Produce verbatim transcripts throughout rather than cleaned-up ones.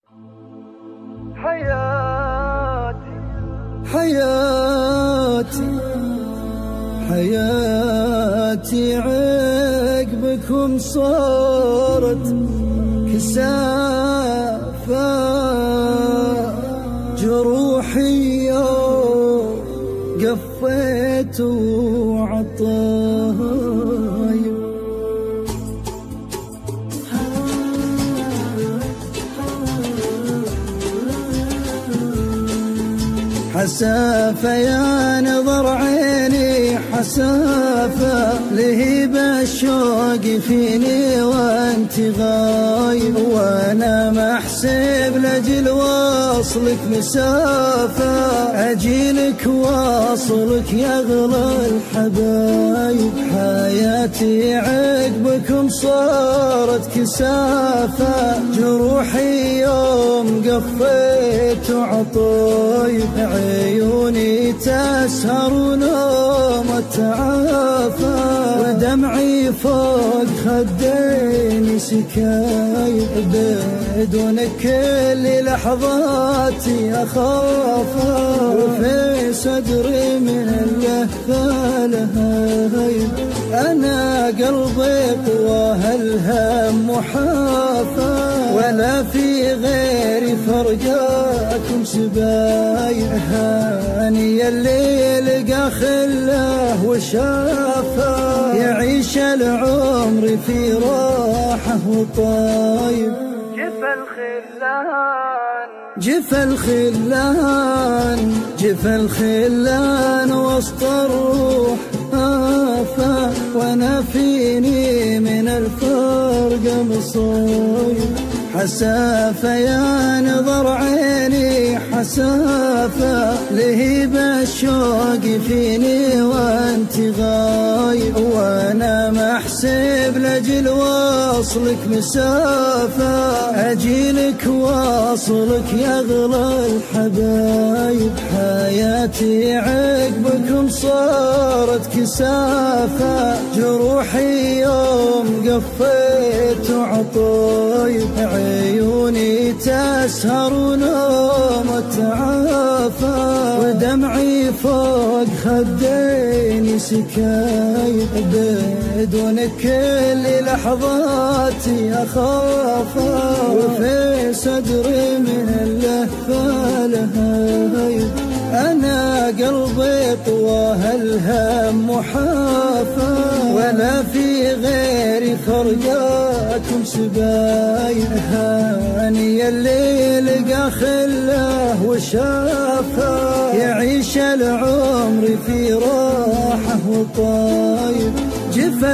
حياتي حياتي حياتي عقبكم صارت كسافة، جروحي يوم قفيت وعطايب، حسافة يا نظر عيني حسافة، لهيب الشوق فيني وانت غايب، وانا محسب لاجل واصلك مسافة، اجيلك واصلك يا اغلى الحبايب، حياتي عقبكم صارت كسافة، جروحي يوم قفيت وعطايب، عيوني تسهر ونوم تعافى، ودمعي فوق خديني سكايب، بدونك كل لحظاتي أخافى، وفي صدري من اللهفة لهايب، أنا قلبي طواه الهم محافى، ولا في غيري فرقاكم سبايب، هاني اللي لقى خله وشافه، يعيش العمر في راحه وطايب، جفا الخلان جفا الخلان جفا الخلان وسط الروح آفة، وانا فيني من الفرق مصايب، حسافة يا نظر عيني حسافة، لهيب الشوق فيني وانت غايب، وانا محسب لاجل واصلك مسافة، اجيلك واصلك يا اغلى الحبايب، حياتي عقبكم صارت كسافة، جروحي يوم قفيت وعطايب، عيوني تسهر ونوم تعافى، ودمعي فوق خديني سكايب، بدونك كل لحظاتي أخافى، وفي صدري من اللهفة لهايب، أنا قلبي طواه الهم محافى، ولا في غيري فرقاكم سبايب، هاني اللي لقى خله وشافه، يعيش العمر في راحه وطايب، جفا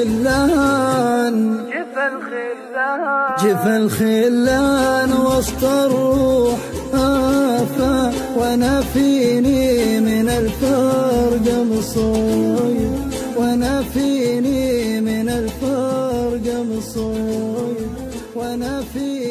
الخلان جفا الخلان جفا الخلان وسط الروح آفة، وانا فيني من الفرق مصايب، وانا فيني من الفرق مصايب، وانا فيني